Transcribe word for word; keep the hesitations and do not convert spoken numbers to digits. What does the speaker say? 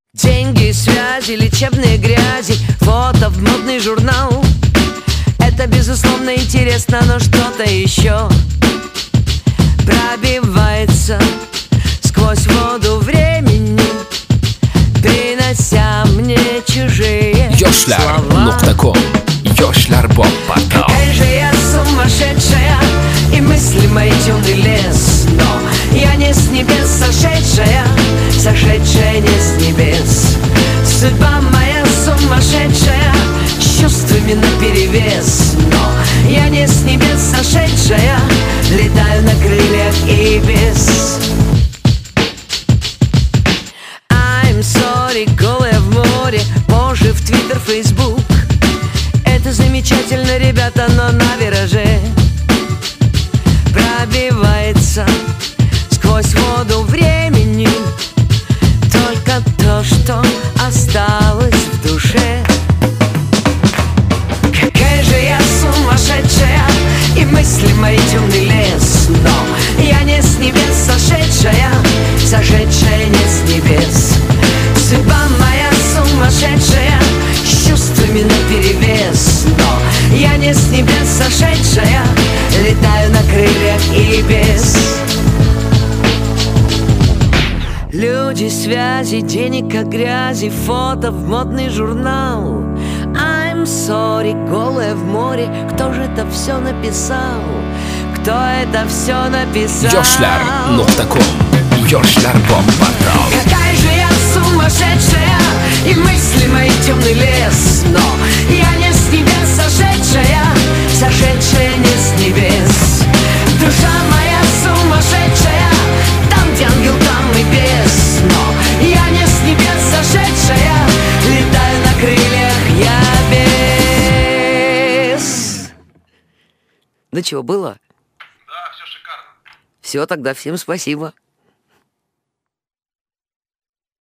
Деньги, связи, лечебные грязи, фото в модный журнал. Это безусловно интересно, но что-то еще пробивается сквозь воду времени, принося мне чужие слова. нокта ком Yoshlar Bob Portal. Какая же я сумасшедшая, и мысли мои темный лес. Но я не с небес сошедшая, сошедшая не с небес. Судьба моя сумасшедшая, с чувствами наперевес. Но я не с небес сошедшая, летаю на крыльях и без. I'm sorry, голая в море, позже в Твиттер, Фейсбук. Это замечательно, ребята, но на вираже пробивается сквозь воду времени только то, что осталось в душе. Какая же я сумасшедшая, и мысли мои темный лес. Но я не с небес сошедшая, сошедшая не с небес. Судьба моя сумасшедшая, с чувствами наперевес. Но я не с небес сошедшая, летаю на крыльях и без. Люди, связи, денег как грязи, фото в модный журнал. I'm sorry, голая в море, кто же это все написал? Кто это все написал? Yoshlar нокта ком Yoshlar Bob Portal. Какая же я сумасшедшая, и мысли мои темный лес. Но я не с небес сошедшая, сошедшая не с небес. Душа моя сумасшедшая, там, где ангел, там и бес. Но я не с небес сошедшая, летаю на крыльях я без. Ну чего, было? Да, все шикарно. Все, тогда всем спасибо.